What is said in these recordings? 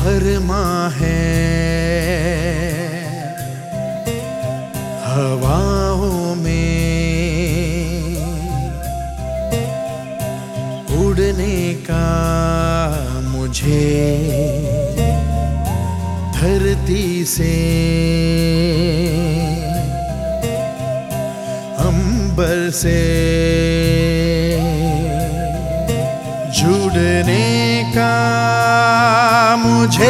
भरमा है हवाओं में उड़ने का मुझे धरती से अंबर से जुड़ने का मुझे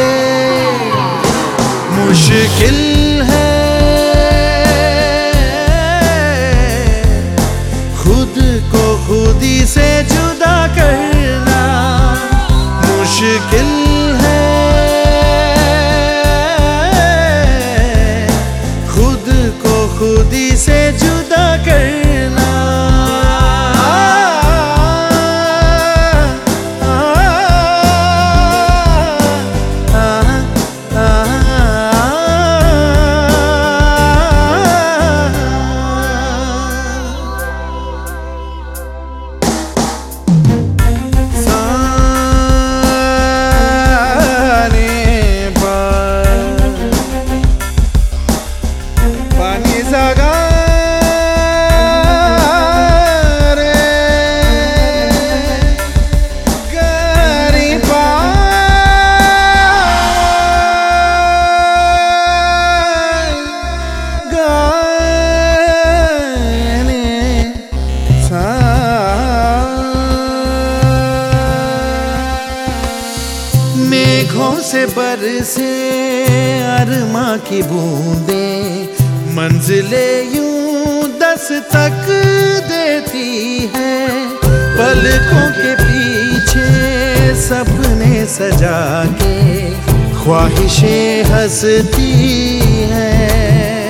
मुश्किल है खुद को खुदी से जुदा करना मुश्किल है खुद को खुदी से जुदा करना मेघों से बरसे अरमा की बूंदें मंजिले यूं दस्तक देती है पलकों के पीछे सपने सजा के ख्वाहिशें हंसती हैं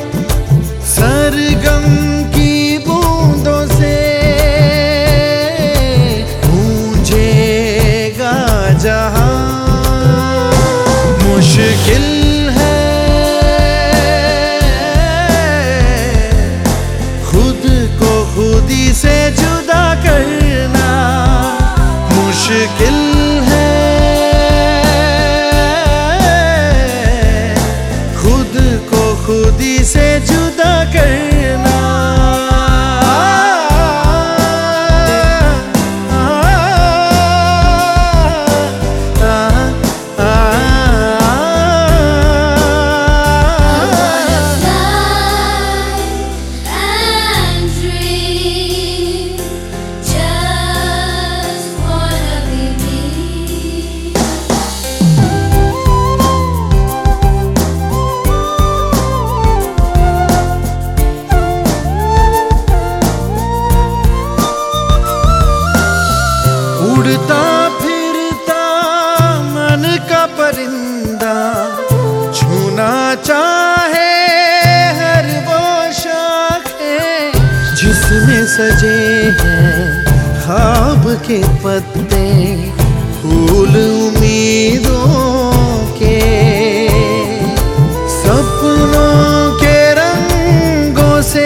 सरगम की बूंदों से गूंजेगा जहां मुश्किल है खुद को खुदी से जुदा करना मुश्किल है खुद को खुदी से जुदा करना उड़ता फिरता मन का परिंदा छूना चाहे हर वो शाखें जिसमें सजे हैं ख्वाब के पत्ते फूल उम्मीदों के सपनों के रंगों से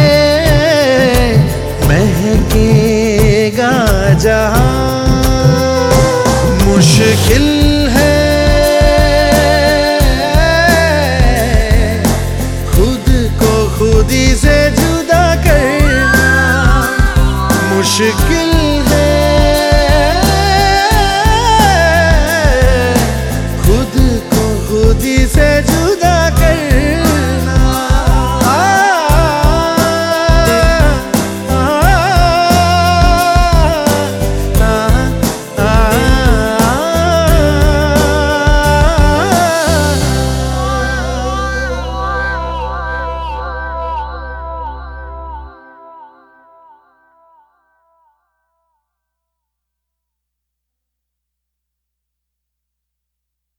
महकेगा जहां मुश्किल है खुद को खुदी से जुदा करना मुश्किल है